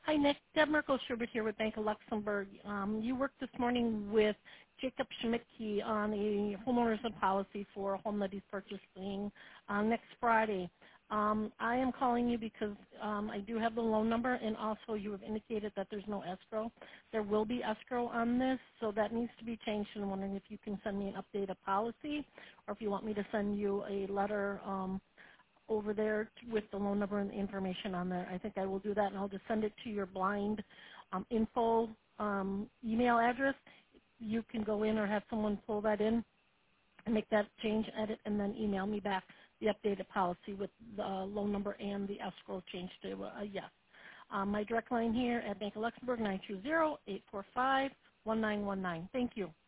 Hi, Nick. Deb Merkel-Schubert here with Bank of Luxembourg. You worked this morning with Jacob Schmidtke on a homeowner's policy for a home that he's purchasing next Friday. I am calling you because I do have the loan number, and also you have indicated that there's no escrow. There will be escrow on this, so that needs to be changed, and I'm wondering if you can send me an updated policy or if you want me to send you a letter over there with the loan number and the information on there. I think I will do that, and I'll just send it to your blind info email address. You can go in or have someone pull that in and make that change, edit, and then email me back the updated policy with the loan number and the escrow change to a yes. My direct line here at Bank of Luxembourg, 920-845-1919. Thank you.